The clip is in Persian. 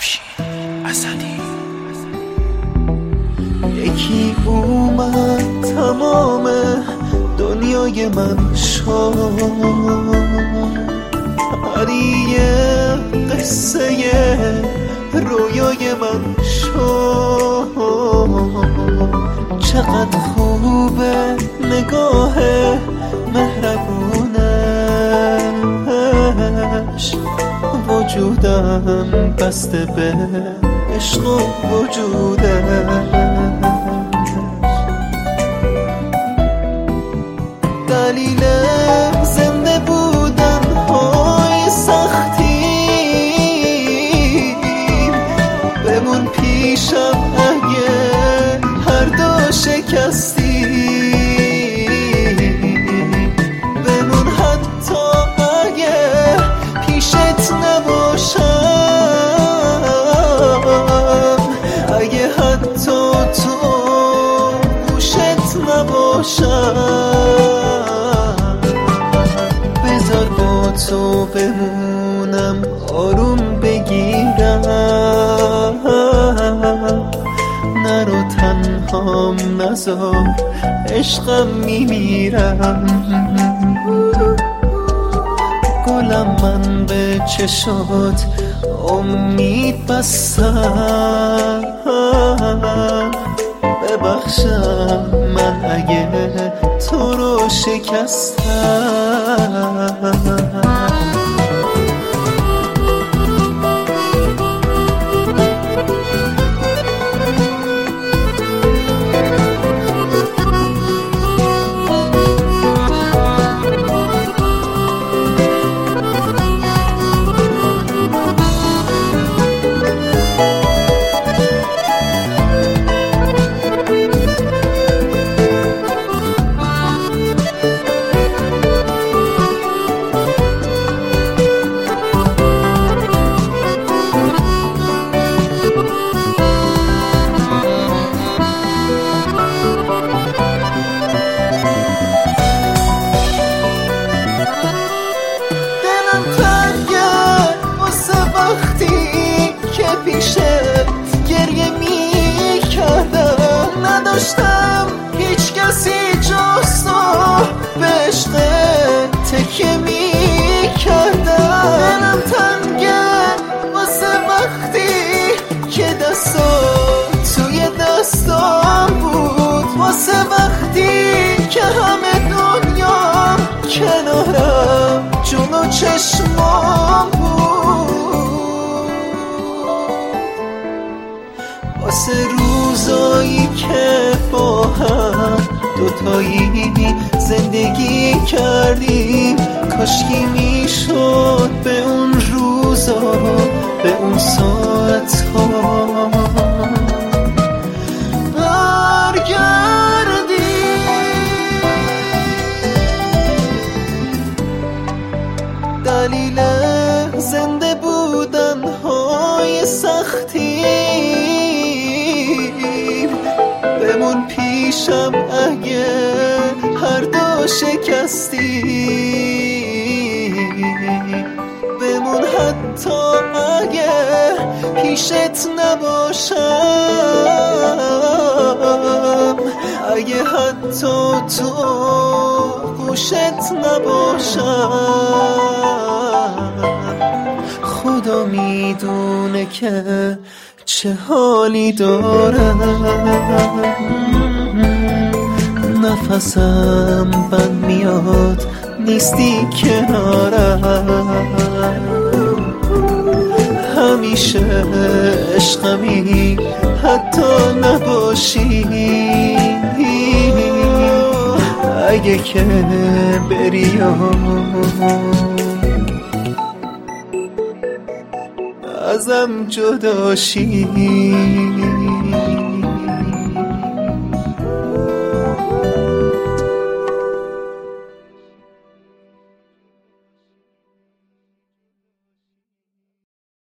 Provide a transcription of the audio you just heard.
یکی اومد تمام دنیای من شد، هریه قصه رویای من شد. چقدر خوبه نگاه مهربونش، وجودم بسته به عشق و وجودش. دلیل زنده بودن های سختی بمون پیشم اگه هر دو شکستی، بمون حتی اگه پیشت نباشم، اگه حتی تو گوشت نباشم. بذار با تو بمونم آروم بگیرم، نرو تنهام نذار عشقم میمیرم. گلم من به چشات امید بستم، ببخشم من اگه تو رو شکستم. گریه می کردم، نداشتم هیچ کسی جز تو، به عشق تکیه می کردم. دلم تنگه واسه وقتی که دستات توی دستام بود، واسه وقتی که همه دنیا کنارم جلو چشمام بود، واسه روزایی که با هم دوتایی زندگی کردیم. کاشکی میشد به اون روزا، به اون ساعت ها برگردیم. دلیل زنده بودن های سختی بمون پیشم اگه هر دو شکستی، بمون حتی اگه پیشت نباشم، اگه حتی تو گوشت نباشم. خدا میدونه که چه حالی دارم، نفسم بند میاد نیستی کنارم. همیشه عشقمی حتی نباشی، اگه که بری ازم جداشی.